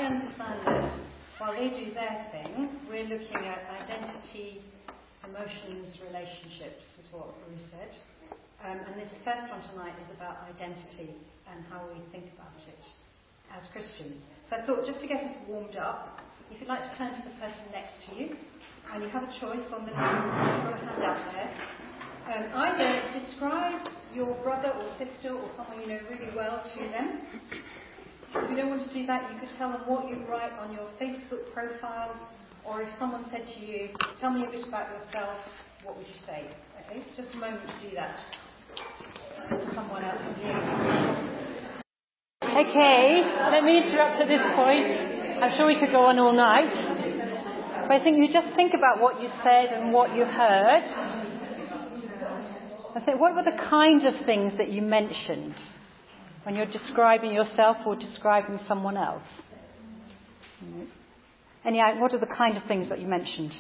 understand that while they do their thing, we're looking at identity, emotions, relationships, is what Ruth said. And this first one tonight is about identity and how we think about it as Christians. So I thought, just to get us warmed up, if you'd like to turn to the person next to you, and you have a choice on the list, you've got a hand out there. Either describe your brother or sister or someone you know really well to them. If you don't want to do that, you could tell them what you write on your Facebook profile, or if someone said to you, tell me a bit about yourself, what would you say? Okay, just a moment to do that. Someone else is here. Okay, let me interrupt at this point. I'm sure we could go on all night. But I think you just think about what you said and what you heard. I think, what were the kinds of things that you mentioned when you're describing yourself or describing someone else? What are the kind of things that you mentioned?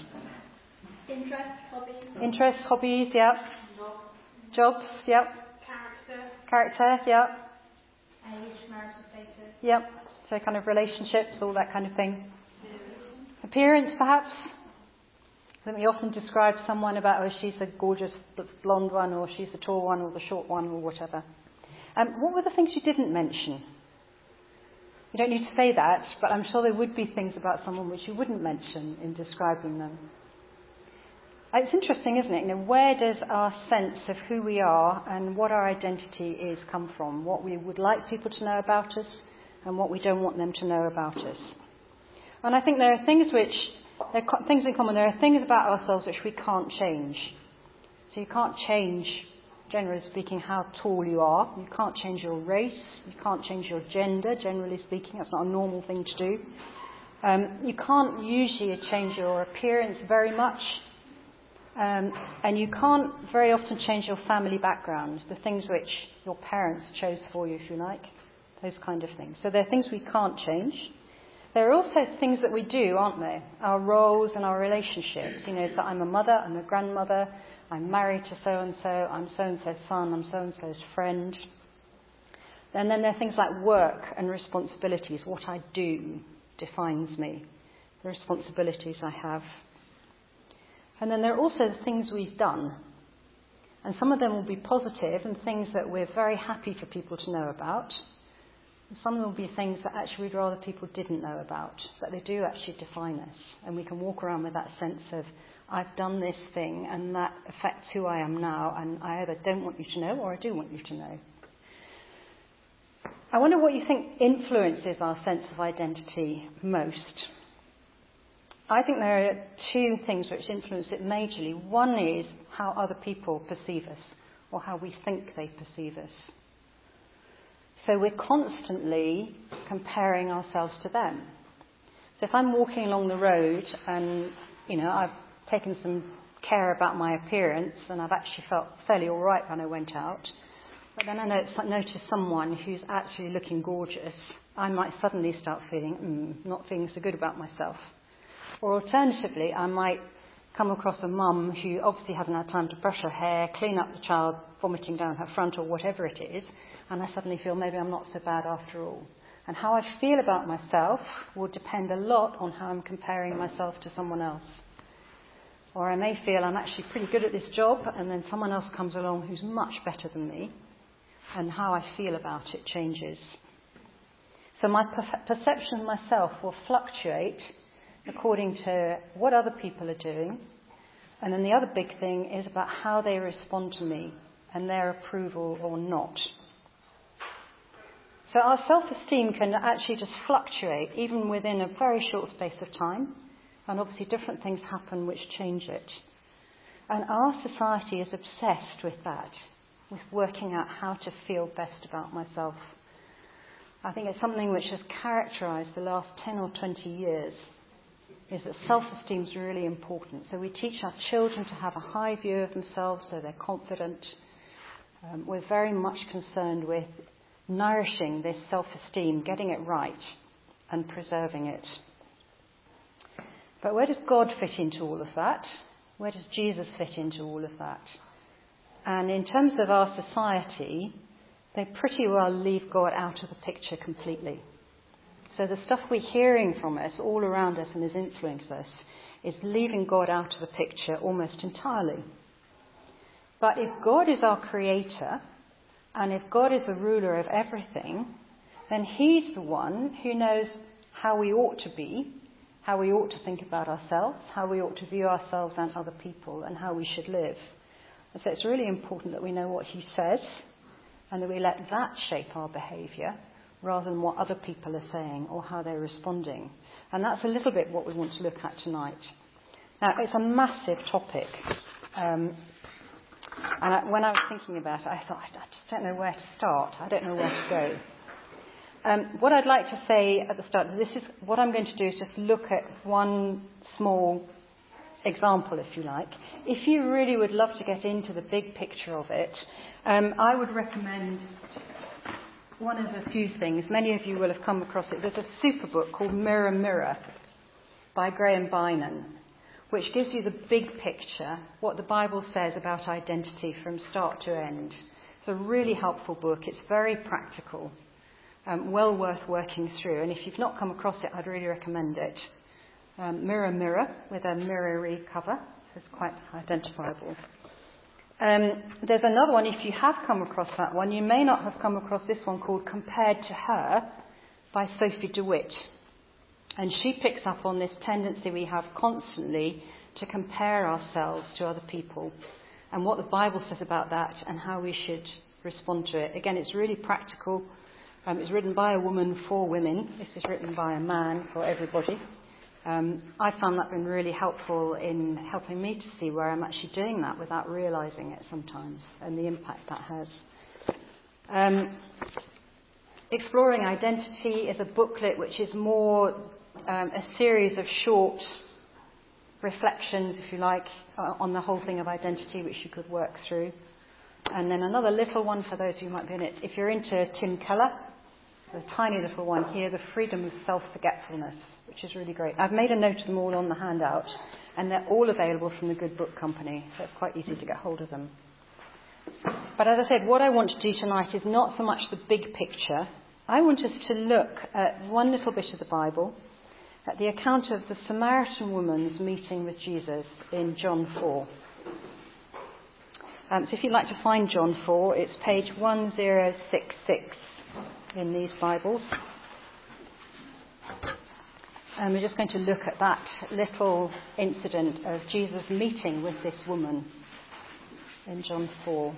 Interests, hobbies, yeah. Jobs, yeah. Character, yeah. Age, marital status. Yep. So kind of relationships, all that kind of thing. Appearance, perhaps. I think we often describe someone about, oh, she's the gorgeous blonde one, or she's the tall one, or the short one, or whatever. What were the things you didn't mention? You don't need to say that, but I'm sure there would be things about someone which you wouldn't mention in describing them. It's interesting, isn't it? Where does our sense of who we are and what our identity is come from? What we would like people to know about us and what we don't want them to know about us. And I think there are things things in common. There are things about ourselves which we can't change. So you can't change, generally speaking, how tall you are. You can't change your race. You can't change your gender, generally speaking. That's not a normal thing to do. You can't usually change your appearance very much. And you can't very often change your family background, the things which your parents chose for you, if you like, those kind of things. So there are things we can't change. There are also things that we do, aren't there? Our roles and our relationships. So I'm a mother, I'm a grandmother, I'm married to so-and-so, I'm so-and-so's son, I'm so-and-so's friend. And then there are things like work and responsibilities. What I do defines me, the responsibilities I have. And then there are also the things we've done. And some of them will be positive and things that we're very happy for people to know about. And some of them will be things that actually we'd rather people didn't know about, but they do actually define us. And we can walk around with that sense of, I've done this thing and that affects who I am now, and I either don't want you to know or I do want you to know. I wonder what you think influences our sense of identity most. I think there are two things which influence it majorly. One is how other people perceive us, or how we think they perceive us. So we're constantly comparing ourselves to them. So if I'm walking along the road and, I've taken some care about my appearance and I've actually felt fairly all right when I went out, but then I notice someone who's actually looking gorgeous, I might suddenly start feeling, not feeling so good about myself. Or alternatively, I might come across a mum who obviously hasn't had time to brush her hair, clean up the child vomiting down her front or whatever it is, and I suddenly feel maybe I'm not so bad after all. And how I feel about myself will depend a lot on how I'm comparing myself to someone else. Or I may feel I'm actually pretty good at this job, and then someone else comes along who's much better than me, and how I feel about it changes. So my perception of myself will fluctuate according to what other people are doing. And then the other big thing is about how they respond to me and their approval or not. So our self-esteem can actually just fluctuate even within a very short space of time. And obviously different things happen which change it. And our society is obsessed with that, with working out how to feel best about myself. I think it's something which has characterised the last 10 or 20 years, is that self-esteem is really important. So we teach our children to have a high view of themselves so they're confident. We're very much concerned with nourishing this self-esteem, getting it right and preserving it. But where does God fit into all of that? Where does Jesus fit into all of that? And in terms of our society, they pretty well leave God out of the picture completely. So the stuff we're hearing from us all around us and has influenced us is leaving God out of the picture almost entirely. But if God is our creator, and if God is the ruler of everything, then he's the one who knows how we ought to be, how we ought to think about ourselves, how we ought to view ourselves and other people, and how we should live. And so it's really important that we know what he says, and that we let that shape our behaviour, rather than what other people are saying or how they're responding. And that's a little bit what we want to look at tonight. Now, it's a massive topic. And when I was thinking about it, I thought, I just don't know where to start. I don't know where to go. What I'd like to say at the start, what I'm going to do is just look at one small example, if you like. If you really would love to get into the big picture of it, I would recommend one of a few things. Many of you will have come across it. There's a super book called Mirror, Mirror by Graham Bynon, which gives you the big picture, what the Bible says about identity from start to end. It's a really helpful book. It's very practical, well worth working through. And if you've not come across it, I'd really recommend it. Mirror, Mirror, with a mirror-y cover. So it's quite identifiable. There's another one, if you have come across that one, you may not have come across this one called Compared to Her by Sophie DeWitt. And she picks up on this tendency we have constantly to compare ourselves to other people and what the Bible says about that and how we should respond to it. Again, it's really practical. It's written by a woman for women. This is written by a man for everybody. I found that been really helpful in helping me to see where I'm actually doing that without realising it sometimes and the impact that has. Exploring Identity is a booklet which is more a series of short reflections, if you like, on the whole thing of identity which you could work through. And then another little one for those who might be in it. If you're into Tim Keller, the tiny little one here, The Freedom of Self-Forgetfulness, which is really great. I've made a note of them all on the handout, and they're all available from the Good Book Company, so it's quite easy to get hold of them. But as I said, what I want to do tonight is not so much the big picture. I want us to look at one little bit of the Bible, at the account of the Samaritan woman's meeting with Jesus in John 4. So if you'd like to find John 4, it's page 1066 in these Bibles. And we're just going to look at that little incident of Jesus meeting with this woman in John 4.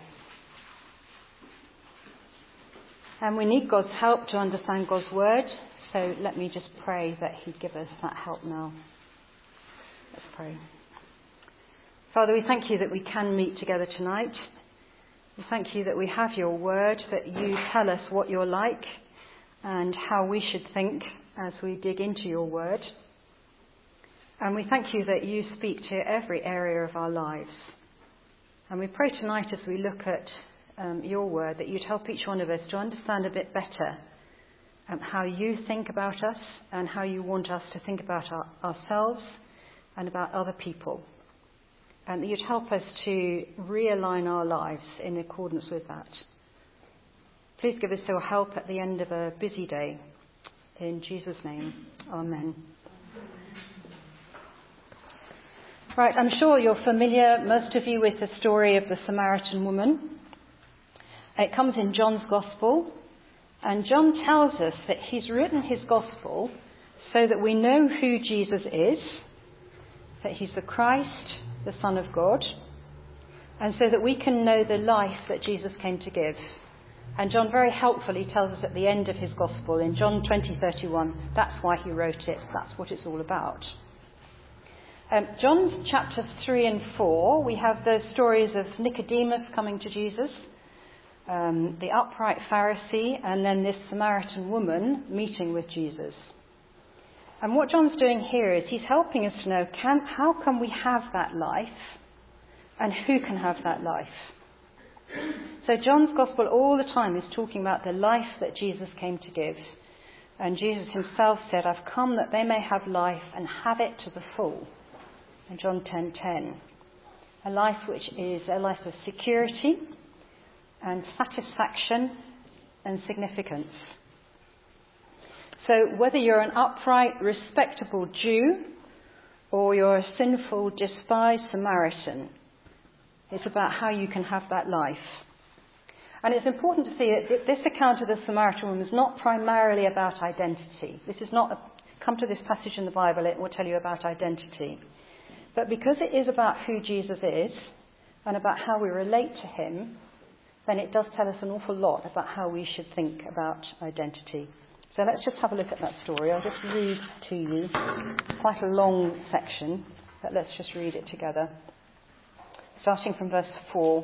And we need God's help to understand God's word, so let me just pray that he'd give us that help now. Let's pray. Father, we thank you that we can meet together tonight. We thank you that we have your word, that you tell us what you're like and how we should think as we dig into your word. And we thank you that you speak to every area of our lives. And we pray tonight as we look at your word that you'd help each one of us to understand a bit better how you think about us and how you want us to think about ourselves and about other people. And that you'd help us to realign our lives in accordance with that. Please give us your help at the end of a busy day. In Jesus' name, amen. Right, I'm sure you're familiar, most of you, with the story of the Samaritan woman. It comes in John's Gospel, and John tells us that he's written his Gospel so that we know who Jesus is, that he's the Christ, the Son of God, and so that we can know the life that Jesus came to give. And John very helpfully tells us at the end of his Gospel, in John 20:31, that's why he wrote it, that's what it's all about. John's chapters 3 and 4, we have the stories of Nicodemus coming to Jesus, the upright Pharisee, and then this Samaritan woman meeting with Jesus. And what John's doing here is he's helping us to know how can we have that life and who can have that life. So John's Gospel all the time is talking about the life that Jesus came to give. And Jesus himself said, I've come that they may have life and have it to the full. In John 10:10. A life which is a life of security and satisfaction and significance. So whether you're an upright, respectable Jew or you're a sinful, despised Samaritan, it's about how you can have that life. And it's important to see that this account of the Samaritan woman is not primarily about identity. This is not come to this passage in the Bible, it will tell you about identity. But because it is about who Jesus is and about how we relate to him, then it does tell us an awful lot about how we should think about identity. So let's just have a look at that story. I'll just read to you. Quite a long section, but let's just read it together. Starting from verse 4.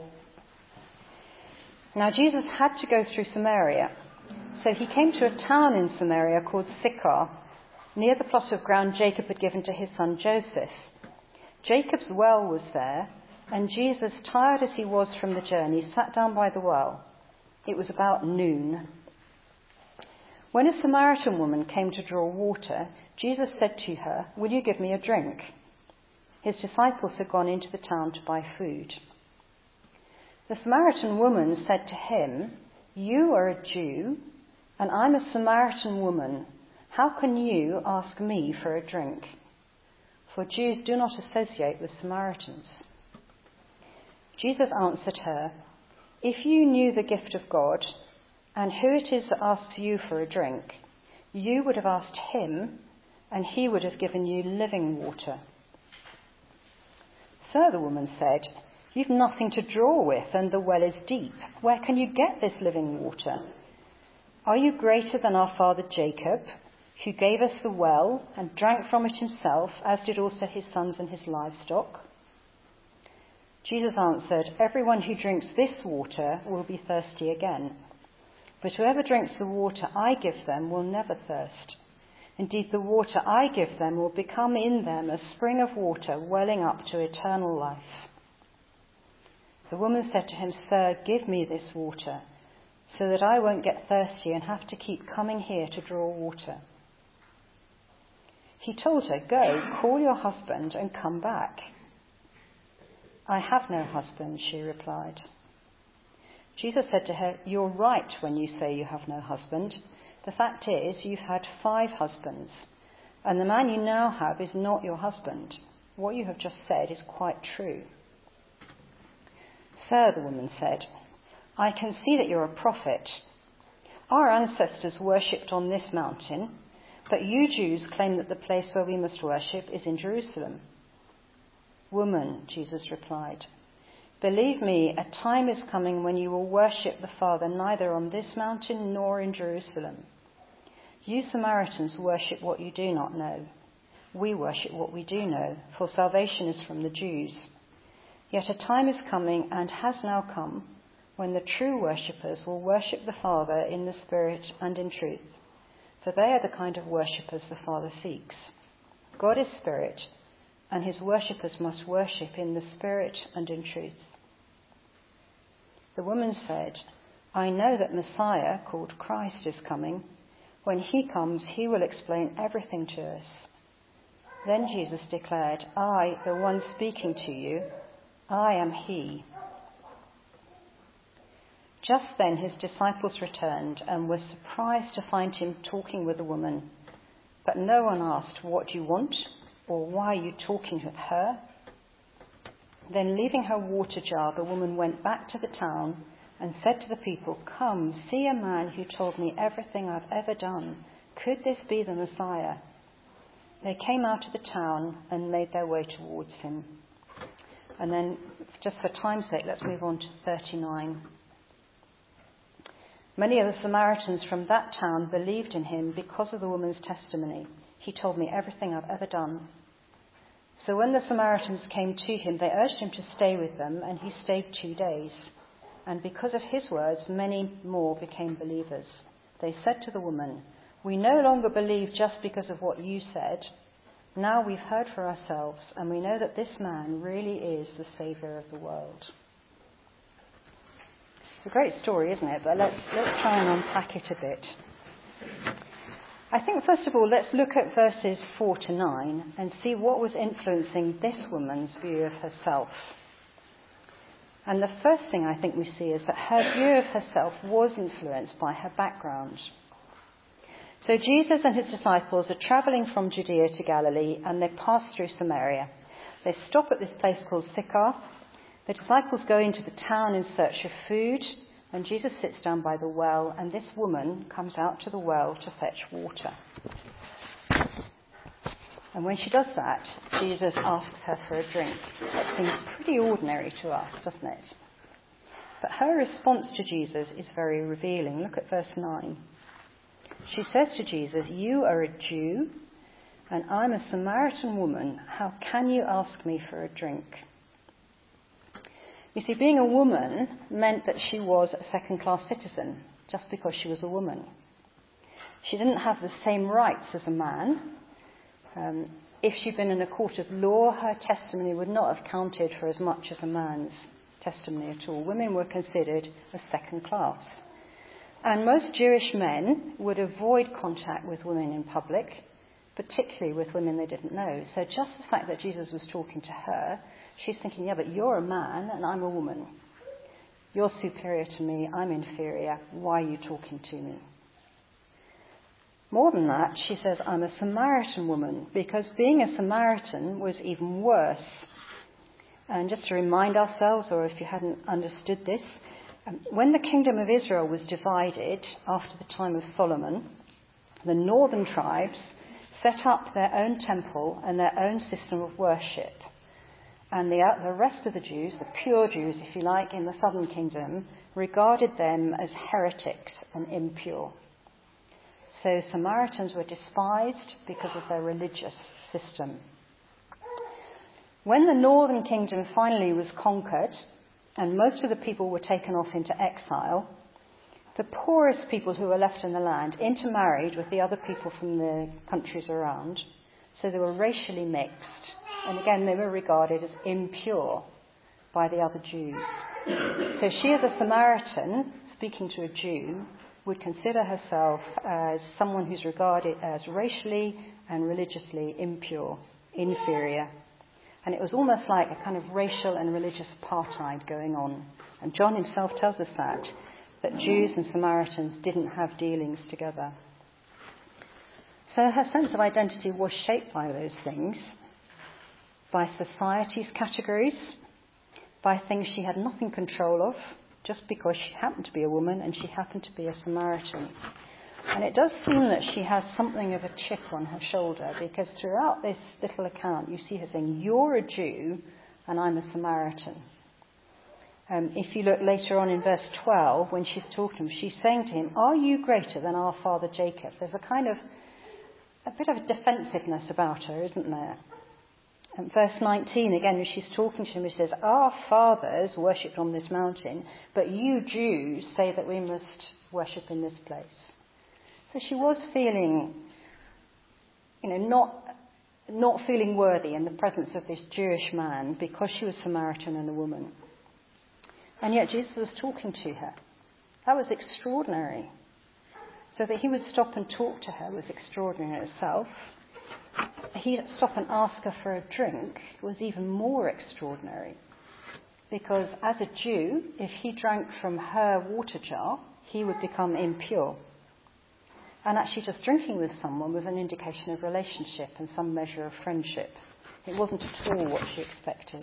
Now Jesus had to go through Samaria, so he came to a town in Samaria called Sychar, near the plot of ground Jacob had given to his son Joseph. Jacob's well was there, and Jesus, tired as he was from the journey, sat down by the well. It was about noon. When a Samaritan woman came to draw water, Jesus said to her, "Will you give me a drink?" His disciples had gone into the town to buy food. The Samaritan woman said to him, "You are a Jew, and I'm a Samaritan woman. How can you ask me for a drink?" For Jews do not associate with Samaritans. Jesus answered her, "If you knew the gift of God, and who it is that asks you for a drink, you would have asked him, and he would have given you living water." "Sir," the woman said, "you've nothing to draw with, and the well is deep. Where can you get this living water? Are you greater than our father Jacob, who gave us the well and drank from it himself, as did also his sons and his livestock?" Jesus answered, "Everyone who drinks this water will be thirsty again. But whoever drinks the water I give them will never thirst. Indeed, the water I give them will become in them a spring of water welling up to eternal life." The woman said to him, "Sir, give me this water, so that I won't get thirsty and have to keep coming here to draw water." He told her, "Go, call your husband and come back." "I have no husband," she replied. Jesus said to her, "You're right when you say you have no husband. The fact is, you've had 5 husbands, and the man you now have is not your husband. What you have just said is quite true." "Sir," the woman said, "I can see that you're a prophet. Our ancestors worshipped on this mountain, but you Jews claim that the place where we must worship is in Jerusalem." "Woman," Jesus replied, "believe me, a time is coming when you will worship the Father neither on this mountain nor in Jerusalem. You Samaritans worship what you do not know. We worship what we do know, for salvation is from the Jews. Yet a time is coming, and has now come, when the true worshippers will worship the Father in the Spirit and in truth, for they are the kind of worshippers the Father seeks. God is Spirit, and his worshippers must worship in the Spirit and in truth." The woman said, "I know that Messiah, called Christ, is coming. When he comes, he will explain everything to us." Then Jesus declared, "I, the one speaking to you, I am he." Just then his disciples returned and were surprised to find him talking with the woman. But no one asked, "What do you want?" or "Why are you talking with her?" Then leaving her water jar, the woman went back to the town and said to the people, "Come, see a man who told me everything I've ever done. Could this be the Messiah?" They came out of the town and made their way towards him. And then, just for time's sake, let's move on to 39. Many of the Samaritans from that town believed in him because of the woman's testimony. "He told me everything I've ever done." So when the Samaritans came to him, they urged him to stay with them, and he stayed 2 days. And because of his words, many more became believers. They said to the woman, "We no longer believe just because of what you said. Now we've heard for ourselves, and we know that this man really is the Saviour of the world." It's a great story, isn't it? But let's try and unpack it a bit. I think, first of all, let's look at verses 4 to 9 and see what was influencing this woman's view of herself. And the first thing I think we see is that her view of herself was influenced by her background. So Jesus and his disciples are travelling from Judea to Galilee, and they pass through Samaria. They stop at this place called Sychar. The disciples go into the town in search of food, and Jesus sits down by the well, and this woman comes out to the well to fetch water. And when she does that, Jesus asks her for a drink. That seems pretty ordinary to us, doesn't it? But her response to Jesus is very revealing. Look at verse 9. She says to Jesus, "You are a Jew, and I'm a Samaritan woman. How can you ask me for a drink?" You see, being a woman meant that she was a second-class citizen, just because she was a woman. She didn't have the same rights as a man. If she'd been in a court of law, her testimony would not have counted for as much as a man's testimony at all. Women were considered as second class. And most Jewish men would avoid contact with women in public, particularly with women they didn't know. So just the fact that Jesus was talking to her, she's thinking, yeah, but you're a man and I'm a woman. You're superior to me, I'm inferior. Why are you talking to me? More than that, she says, I'm a Samaritan woman, because being a Samaritan was even worse. And just to remind ourselves, or if you hadn't understood this, when the kingdom of Israel was divided after the time of Solomon, the northern tribes set up their own temple and their own system of worship. And the rest of the Jews, the pure Jews, if you like, in the southern kingdom, regarded them as heretics and impure. So Samaritans were despised because of their religious system. When the northern kingdom finally was conquered, and most of the people were taken off into exile, the poorest people who were left in the land intermarried with the other people from the countries around, so they were racially mixed, and again they were regarded as impure by the other Jews. So she, as a Samaritan, speaking to a Jew, would consider herself as someone who's regarded as racially and religiously impure, inferior. And it was almost like a kind of racial and religious apartheid going on. And John himself tells us that Jews and Samaritans didn't have dealings together. So her sense of identity was shaped by those things, by society's categories, by things she had nothing control of, just because she happened to be a woman and she happened to be a Samaritan. And it does seem that she has something of a chip on her shoulder, because throughout this little account you see her saying, you're a Jew and I'm a Samaritan. If you look later on in verse 12, when she's talking to him, she's saying to him, are you greater than our father Jacob? There's a bit of a defensiveness about her, isn't there? And verse 19, again, when she's talking to him, she says, our fathers worshipped on this mountain, but you Jews say that we must worship in this place. So she was feeling, not feeling worthy in the presence of this Jewish man because she was Samaritan and a woman. And yet Jesus was talking to her. That was extraordinary. So that he would stop and talk to her was extraordinary in itself. He'd stop and ask her for a drink was even more extraordinary. Because as a Jew, if he drank from her water jar, he would become impure. And actually just drinking with someone was an indication of relationship and some measure of friendship. It wasn't at all what she expected.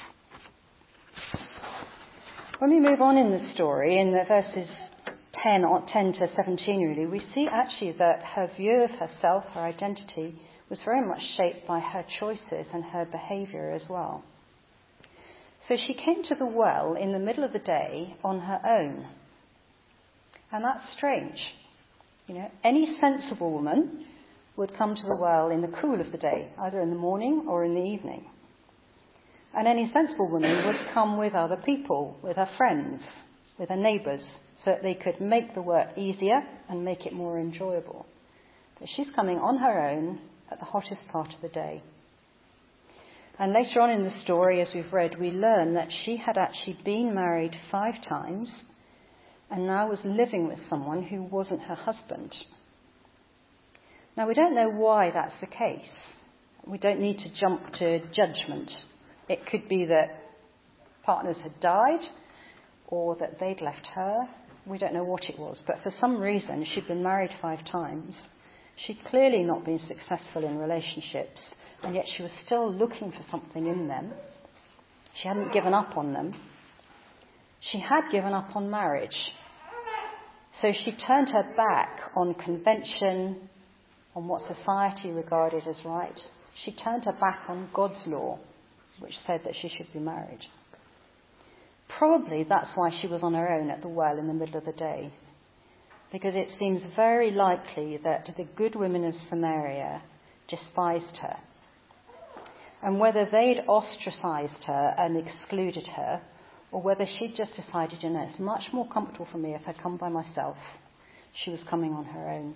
When we move on in the story, in the verses 10 to 17 really, we see actually that her view of herself, her identity, was very much shaped by her choices and her behaviour as well. So she came to the well in the middle of the day on her own. And that's strange. Any sensible woman would come to the well in the cool of the day, either in the morning or in the evening. And any sensible woman would come with other people, with her friends, with her neighbours, so that they could make the work easier and make it more enjoyable. But she's coming on her own at the hottest part of the day. And later on in the story, as we've read, we learn that she had actually been married 5 times and now was living with someone who wasn't her husband. Now, we don't know why that's the case. We don't need to jump to judgment. It could be that partners had died or that they'd left her. We don't know what it was. But for some reason, she'd been married 5 times She'd clearly not been successful in relationships, and yet she was still looking for something in them. She hadn't given up on them. She had given up on marriage. So she turned her back on convention, on what society regarded as right. She turned her back on God's law, which said that she should be married. Probably that's why she was on her own at the well in the middle of the day, because it seems very likely that the good women of Samaria despised her. And whether they'd ostracized her and excluded her, or whether she'd just decided, it's much more comfortable for me if I come by myself, she was coming on her own.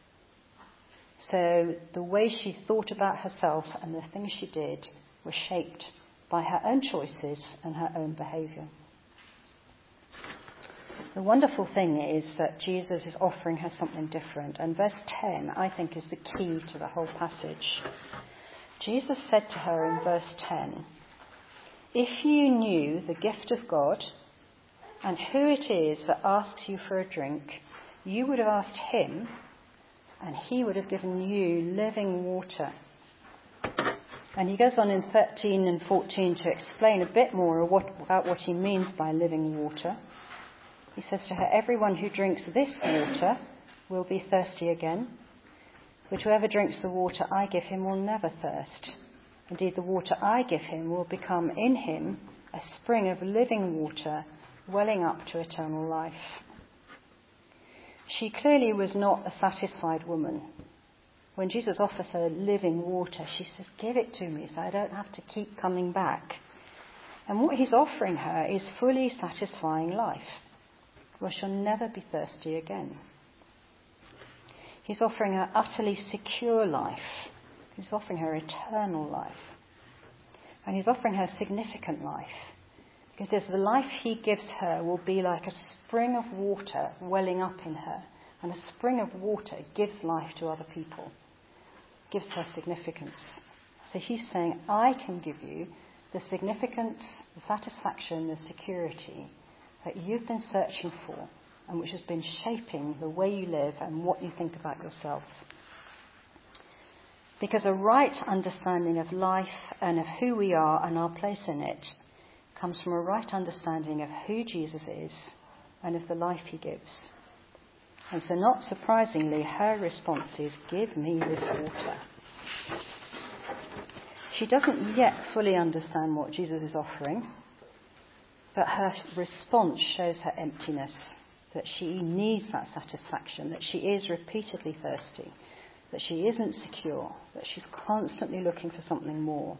So the way she thought about herself and the things she did were shaped by her own choices and her own behaviour. The wonderful thing is that Jesus is offering her something different. And verse 10, I think, is the key to the whole passage. Jesus said to her in verse 10, "If you knew the gift of God and who it is that asks you for a drink, you would have asked him, and he would have given you living water." And he goes on in 13 and 14 to explain a bit more about what he means by living water. He says to her, "Everyone who drinks this water will be thirsty again, but whoever drinks the water I give him will never thirst. Indeed, the water I give him will become in him a spring of living water welling up to eternal life." She clearly was not a satisfied woman. When Jesus offers her living water, she says, "Give it to me so I don't have to keep coming back." And what he's offering her is fully satisfying life, where she'll never be thirsty again. He's offering her utterly secure life. He's offering her eternal life. And he's offering her significant life. Because the life he gives her will be like a spring of water welling up in her. And a spring of water gives life to other people. Gives her significance. So he's saying, I can give you the significance, the satisfaction, the security that you've been searching for and which has been shaping the way you live and what you think about yourself. Because a right understanding of life and of who we are and our place in it comes from a right understanding of who Jesus is and of the life he gives. And so not surprisingly, her response is, "Give me this water." She doesn't yet fully understand what Jesus is offering, but her response shows her emptiness, that she needs that satisfaction, that she is repeatedly thirsty, that she isn't secure, that she's constantly looking for something more.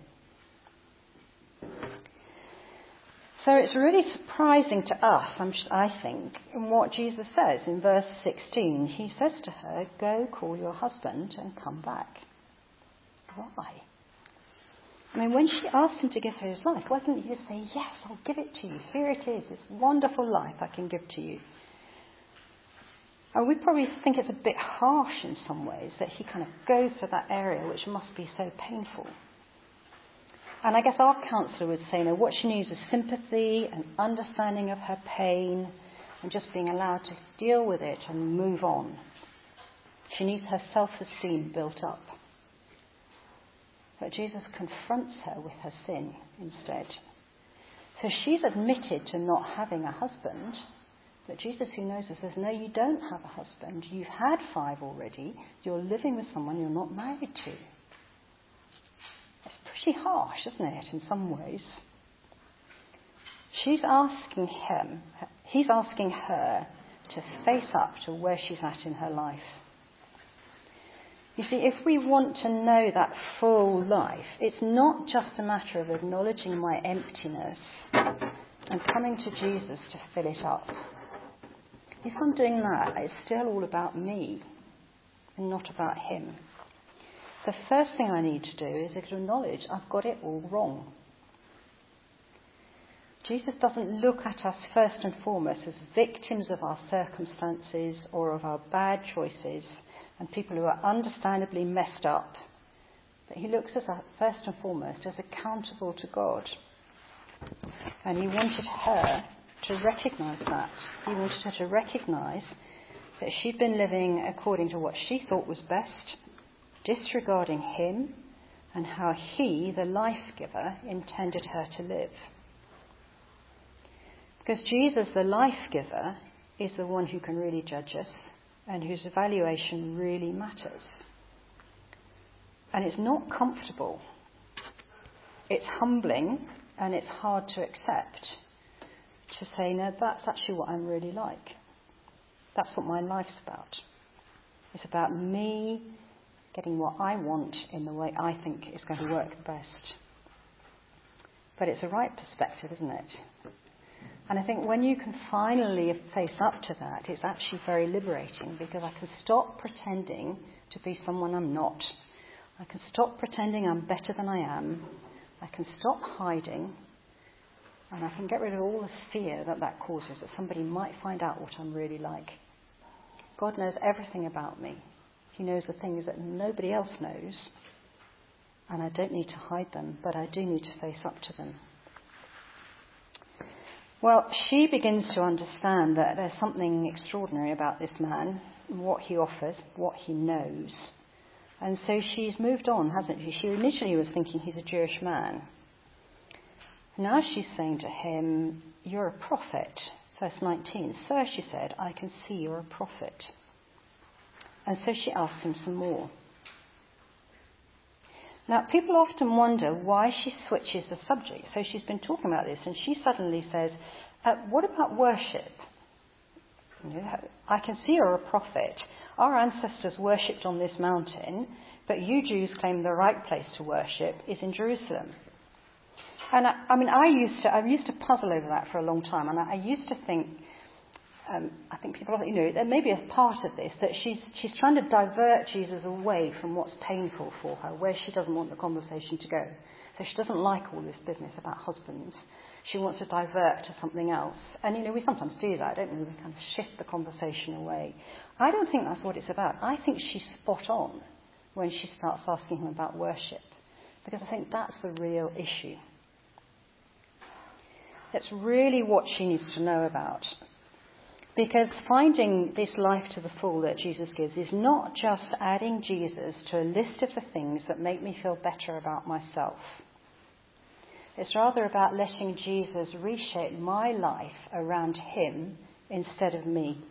So it's really surprising to us, I think, in what Jesus says in verse 16. He says to her, "Go call your husband and come back." Why? I mean, when she asked him to give her his life, why didn't he just say, "Yes, I'll give it to you. Here it is, this wonderful life I can give to you"? And we probably think it's a bit harsh in some ways that he kind of goes to that area which must be so painful. And I guess our counsellor would say, no, what she needs is sympathy and understanding of her pain and just being allowed to deal with it and move on. She needs her self-esteem built up. But Jesus confronts her with her sin instead. So she's admitted to not having a husband, but Jesus, who knows her, says, "No, you don't have a husband. You've had 5 already. You're living with someone you're not married to." It's pretty harsh, isn't it, in some ways? He's asking her to face up to where she's at in her life. You see, if we want to know that full life, it's not just a matter of acknowledging my emptiness and coming to Jesus to fill it up. If I'm doing that, it's still all about me and not about him. The first thing I need to do is acknowledge I've got it all wrong. Jesus doesn't look at us first and foremost as victims of our circumstances or of our bad choices and people who are understandably messed up. But he looks at us first and foremost as accountable to God. And he wanted her to recognise that. He wanted her to recognise that she'd been living according to what she thought was best, disregarding him and how he, the life giver, intended her to live. Because Jesus, the life giver, is the one who can really judge us and whose evaluation really matters. And it's not comfortable. It's humbling and it's hard to accept. To say, no, that's actually what I'm really like. That's what my life's about. It's about me getting what I want in the way I think is going to work best. But it's a right perspective, isn't it? And I think when you can finally face up to that, it's actually very liberating, because I can stop pretending to be someone I'm not. I can stop pretending I'm better than I am. I can stop hiding. And I can get rid of all the fear that causes, that somebody might find out what I'm really like. God knows everything about me. He knows the things that nobody else knows. And I don't need to hide them, but I do need to face up to them. Well, she begins to understand that there's something extraordinary about this man, what he offers, what he knows. And so she's moved on, hasn't she? She initially was thinking he's a Jewish man. Now she's saying to him, you're a prophet. Verse 19, Sir, she said, I can see you're a prophet. And so she asks him some more. Now, people often wonder why she switches the subject. So she's been talking about this, and she suddenly says, what about worship? I can see you're a prophet. Our ancestors worshipped on this mountain, but you Jews claim the right place to worship is in Jerusalem. And I used to puzzle over that for a long time, and I used to think, I think people, there may be a part of this, that she's trying to divert Jesus away from what's painful for her, where she doesn't want the conversation to go. So she doesn't like all this business about husbands. She wants to divert to something else. And, we sometimes do that, don't we? We kind of shift the conversation away. I don't think that's what it's about. I think she's spot on when she starts asking him about worship, because I think that's the real issue. That's really what she needs to know about. Because finding this life to the full that Jesus gives is not just adding Jesus to a list of the things that make me feel better about myself. It's rather about letting Jesus reshape my life around him instead of me.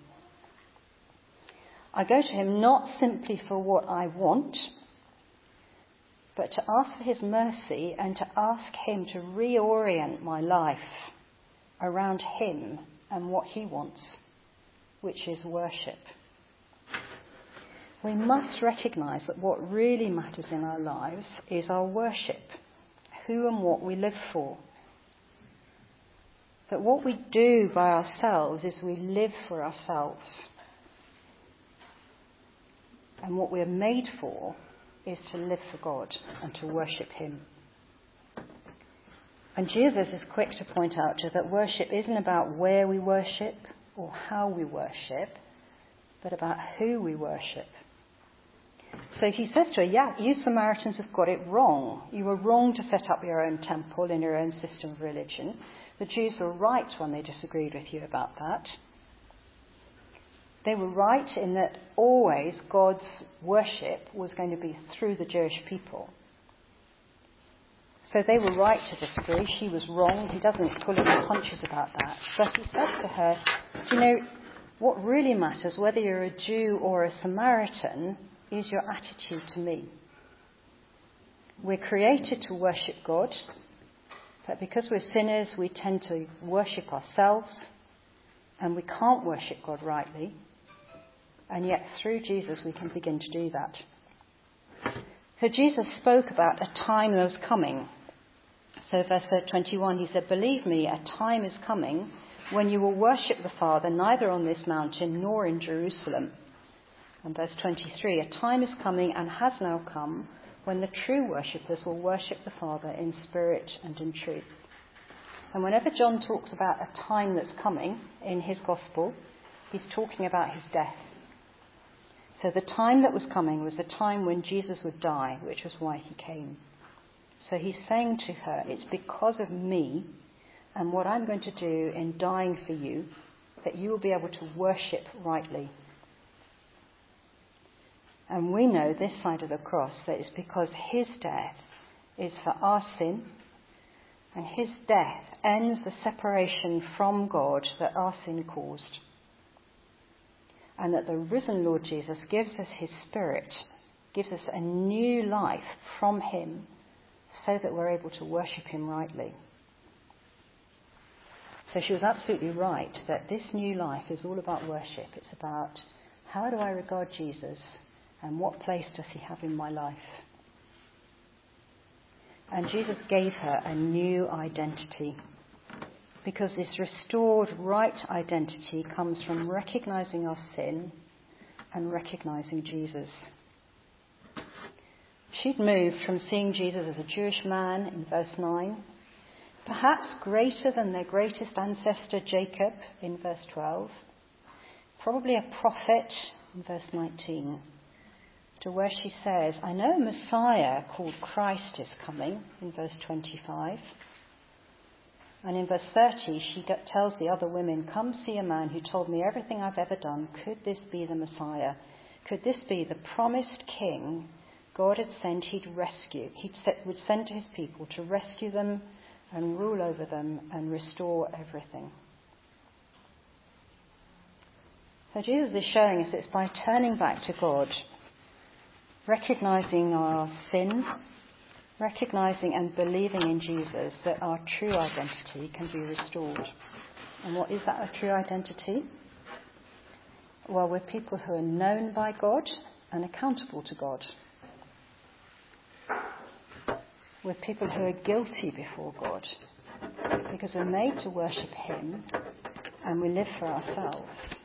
I go to him not simply for what I want, but to ask for his mercy and to ask him to reorient my life around him and what he wants, which is worship. We must recognise that what really matters in our lives is our worship, who and what we live for. That what we do by ourselves is we live for ourselves. And what we're made for is to live for God and to worship him. And Jesus is quick to point out that worship isn't about where we worship or how we worship, but about who we worship. So he says to her, yeah, you Samaritans have got it wrong. You were wrong to set up your own temple and your own system of religion. The Jews were right when they disagreed with you about that. They were right in that always God's worship was going to be through the Jewish people. So they were right to disagree. She was wrong. He doesn't pull any punches about that. But he said to her, what really matters, whether you're a Jew or a Samaritan, is your attitude to me. We're created to worship God, but because we're sinners, we tend to worship ourselves, and we can't worship God rightly. And yet, through Jesus, we can begin to do that. So Jesus spoke about a time that was coming. So verse 21, he said, believe me, a time is coming when you will worship the Father neither on this mountain nor in Jerusalem. And verse 23, a time is coming and has now come when the true worshippers will worship the Father in spirit and in truth. And whenever John talks about a time that's coming in his gospel, he's talking about his death. So the time that was coming was the time when Jesus would die, which was why he came. So he's saying to her, it's because of me and what I'm going to do in dying for you that you will be able to worship rightly. And we know this side of the cross that it's because his death is for our sin, and his death ends the separation from God that our sin caused. And that the risen Lord Jesus gives us his Spirit, gives us a new life from him, so that we're able to worship him rightly. So she was absolutely right that this new life is all about worship. It's about how do I regard Jesus and what place does he have in my life? And Jesus gave her a new identity, because this restored right identity comes from recognizing our sin and recognizing Jesus. She'd moved from seeing Jesus as a Jewish man in verse 9, perhaps greater than their greatest ancestor Jacob in verse 12, probably a prophet in verse 19, to where she says, I know a Messiah called Christ is coming in verse 25. And in verse 30, she tells the other women, come see a man who told me everything I've ever done. Could this be the Messiah? Could this be the promised king God had said would send to his people to rescue them and rule over them and restore everything? So Jesus is showing us it's by turning back to God, recognizing our sin, recognizing and believing in Jesus, that our true identity can be restored. And what is that true identity? Well, we're people who are known by God and accountable to God. We're people who are guilty before God because we're made to worship him and we live for ourselves.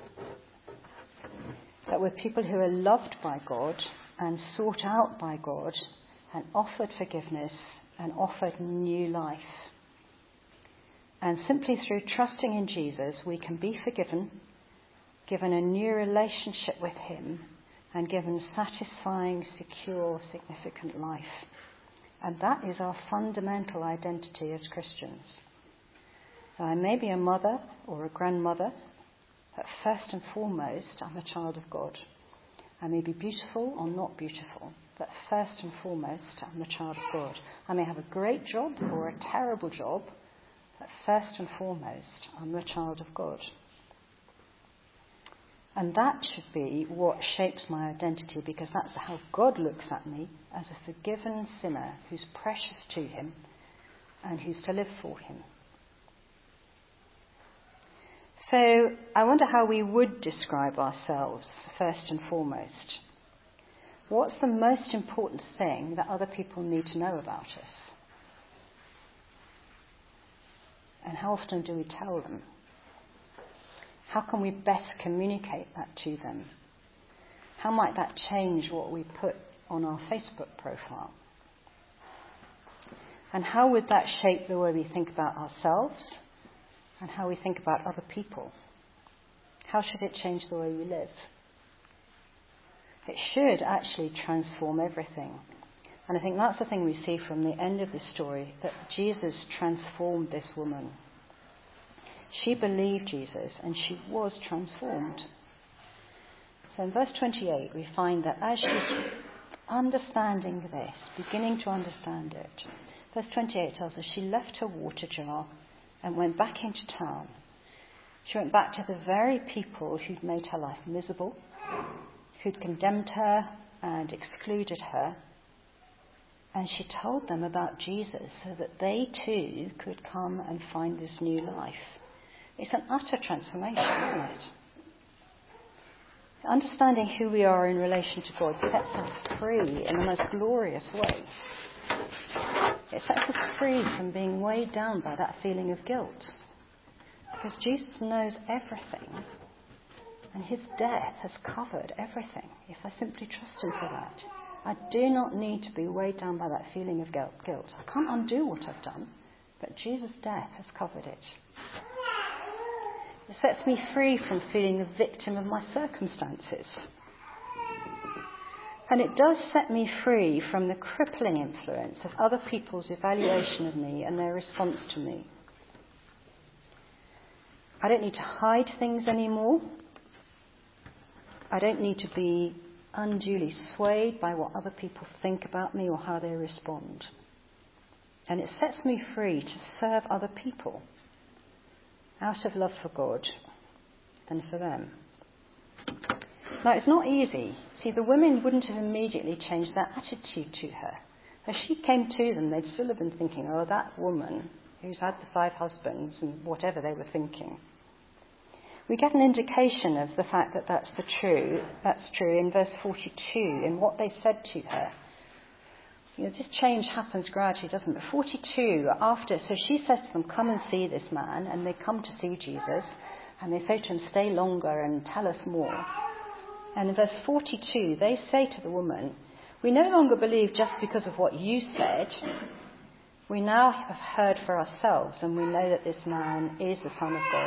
That we're people who are loved by God and sought out by God and offered forgiveness and offered new life. And simply through trusting in Jesus, we can be forgiven, given a new relationship with him, and given satisfying, secure, significant life. And that is our fundamental identity as Christians. I may be a mother or a grandmother, but first and foremost, I'm a child of God. I may be beautiful or not beautiful, but first and foremost, I'm a child of God. I may have a great job or a terrible job, but first and foremost, I'm a child of God. And that should be what shapes my identity, because that's how God looks at me, as a forgiven sinner who's precious to him and who's to live for him. So I wonder how we would describe ourselves first and foremost. What's the most important thing that other people need to know about us? And how often do we tell them? How can we best communicate that to them? How might that change what we put on our Facebook profile? And how would that shape the way we think about ourselves and how we think about other people? How should it change the way we live? It should actually transform everything. And I think that's the thing we see from the end of the story, that Jesus transformed this woman. She believed Jesus and she was transformed. So in verse 28 we find that as she's understanding this, beginning to understand it, verse 28 tells us she left her water jar and went back into town. She went back to the very people who'd made her life miserable, who'd condemned her and excluded her, and she told them about Jesus so that they too could come and find this new life. It's an utter transformation, isn't it? Understanding who we are in relation to God sets us free in the most glorious way. It sets us free from being weighed down by that feeling of guilt. Because Jesus knows everything, and his death has covered everything, if I simply trust him for that. I do not need to be weighed down by that feeling of guilt. I can't undo what I've done, but Jesus' death has covered it. It sets me free from feeling the victim of my circumstances. And it does set me free from the crippling influence of other people's evaluation of me and their response to me. I don't need to hide things anymore. I don't need to be unduly swayed by what other people think about me or how they respond. And it sets me free to serve other people out of love for God and for them. Now, it's not easy. See, the women wouldn't have immediately changed their attitude to her. As she came to them, they'd still have been thinking, oh, that woman who's had the 5 husbands, and whatever they were thinking. We get an indication of the fact that that's true in verse 42, in what they said to her. You know, this change happens gradually, doesn't it? But 42, so she says to them, come and see this man, and they come to see Jesus, and they say to him, stay longer and tell us more. And in verse 42, they say to the woman, we no longer believe just because of what you said. We now have heard for ourselves, and we know that this man is the Son of God.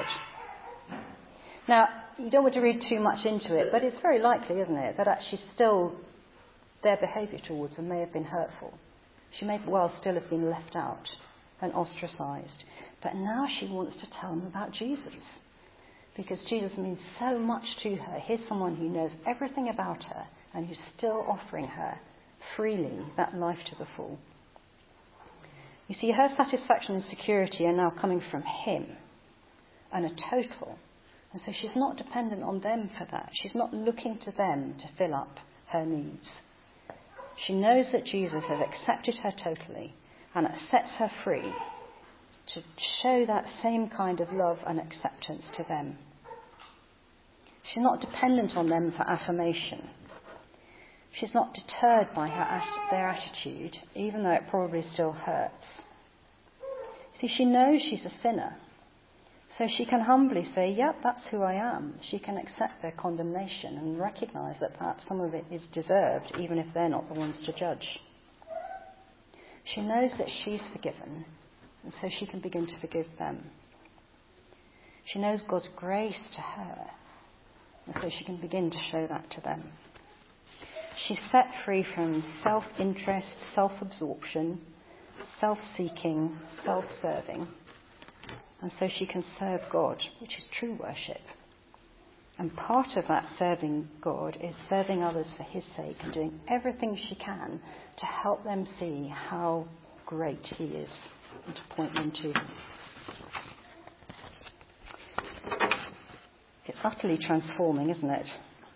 Now, you don't want to read too much into it, but it's very likely, isn't it, that actually still their behaviour towards them may have been hurtful. She may well still have been left out and ostracised. But now she wants to tell them about Jesus, because Jesus means so much to her. Here's someone who knows everything about her and who's still offering her freely that life to the full. You see, her satisfaction and security are now coming from him, and a total. And so she's not dependent on them for that. She's not looking to them to fill up her needs. She knows that Jesus has accepted her totally, and it sets her free to show that same kind of love and acceptance to them. She's not dependent on them for affirmation. She's not deterred by their attitude, even though it probably still hurts. See, she knows she's a sinner, so she can humbly say, yep, that's who I am. She can accept their condemnation and recognise that perhaps some of it is deserved, even if they're not the ones to judge. She knows that she's forgiven, and so she can begin to forgive them. She knows God's grace to her, and so she can begin to show that to them. She's set free from self-interest, self-absorption, self-seeking, self-serving, and so she can serve God, which is true worship. And part of that serving God is serving others for his sake and doing everything she can to help them see how great he is and to point them to him. It's utterly transforming, isn't it?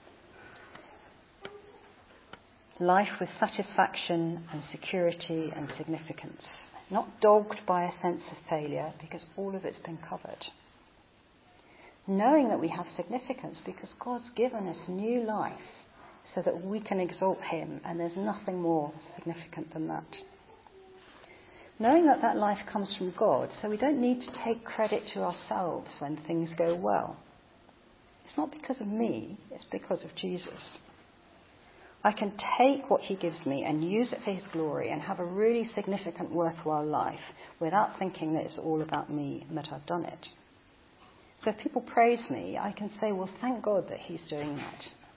Life with satisfaction and security and significance. Not dogged by a sense of failure, because all of it's been covered. Knowing that we have significance because God's given us new life so that we can exalt him, and there's nothing more significant than that. Knowing that that life comes from God, so we don't need to take credit to ourselves when things go well. It's not because of me, it's because of Jesus. I can take what he gives me and use it for his glory and have a really significant, worthwhile life without thinking that it's all about me and that I've done it. So if people praise me, I can say, well, thank God that he's doing that.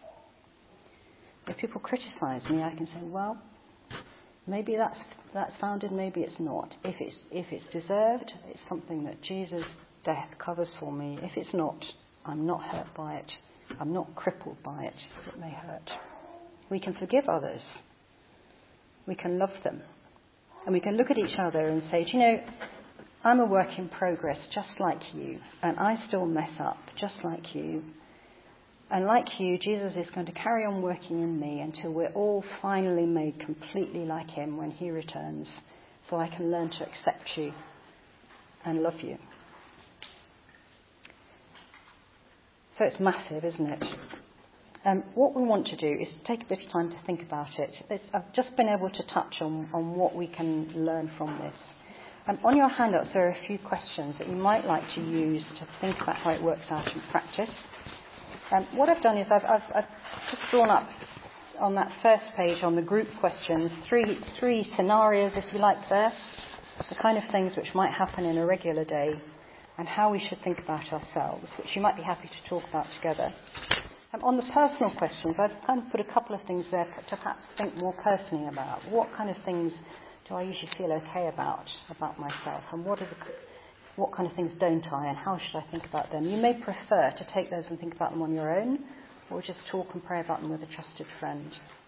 If people criticize me, I can say, well, maybe that's founded, maybe it's not. If it's deserved, it's something that Jesus' death covers for me. If it's not, I'm not hurt by it. I'm not crippled by it. It may hurt. We can forgive others. We can love them. And we can look at each other and say, do you know, I'm a work in progress just like you, and I still mess up just like you. And like you, Jesus is going to carry on working in me until we're all finally made completely like him when he returns, so I can learn to accept you and love you. So it's massive, isn't it? What we want to do is take a bit of time to think about it. I've just been able to touch on what we can learn from this. On your handouts there are a few questions that you might like to use to think about how it works out in practice. What I've done is I've just drawn up on that first page on the group questions three scenarios, if you like, there, the kind of things which might happen in a regular day and how we should think about ourselves, which you might be happy to talk about together. On the personal questions, I've kind of put a couple of things there to perhaps think more personally about. What kind of things do I usually feel okay about myself? And what kind of things don't I? And how should I think about them? You may prefer to take those and think about them on your own, or just talk and pray about them with a trusted friend.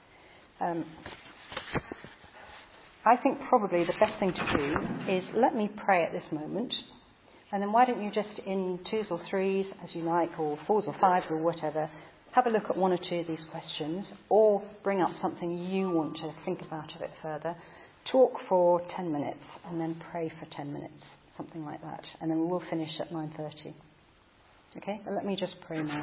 I think probably the best thing to do is let me pray at this moment, and then why don't you just in 2s or 3s, as you like, or 4s or 5s or whatever, have a look at 1 or 2 of these questions, or bring up something you want to think about a bit further. Talk for 10 minutes, and then pray for 10 minutes, something like that. And then we'll finish at 9:30. Okay? But let me just pray now.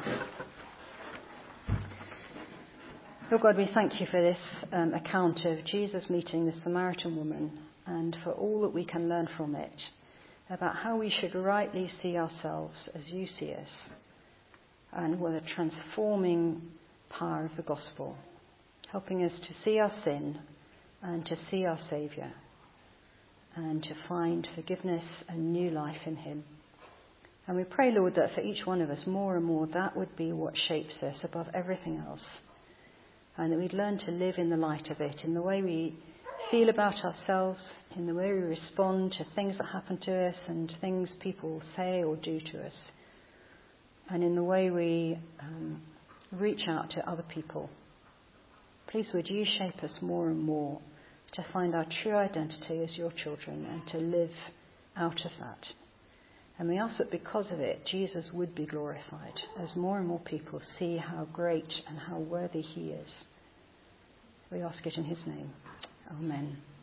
Lord God, we thank you for this account of Jesus meeting the Samaritan woman, and for all that we can learn from it about how we should rightly see ourselves as you see us, and with a transforming power of the gospel, helping us to see our sin and to see our Saviour, and to find forgiveness and new life in him. And we pray, Lord, that for each one of us, more and more, that would be what shapes us above everything else, and that we'd learn to live in the light of it, in the way we feel about ourselves, in the way we respond to things that happen to us and things people say or do to us, and in the way we reach out to other people. Please would you shape us more and more to find our true identity as your children and to live out of that. And we ask that because of it, Jesus would be glorified as more and more people see how great and how worthy he is. We ask it in his name. Amen.